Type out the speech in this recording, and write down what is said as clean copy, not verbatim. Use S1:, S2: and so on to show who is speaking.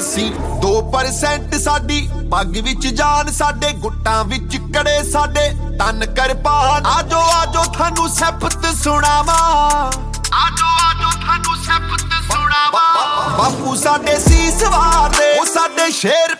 S1: ਅਸੀਂ 2% ਸਾਡੀ ਪੱਗ ਵਿੱਚ ਜਾਨ, ਸਾਡੇ ਗੁੱਟਾਂ ਵਿੱਚ ਕੜੇ, ਸਾਡੇ ਤਨ ਕਿਰਪਾਨ। ਆਜੋ ਆਜੋ ਤੁਹਾਨੂੰ ਸਿਫਤ ਸੁਣਾਵਾਂ, ਆਜੋ ਆਜੋ ਤੁਹਾਨੂੰ ਸਿਫਤ ਸੁਣਾਵਾਂ। ਬਾਪੂ ਸਾਡੇ ਸੀਸ ਵਾਰਦੇ, ਉਹ ਸਾਡੇ ਸ਼ੇਰ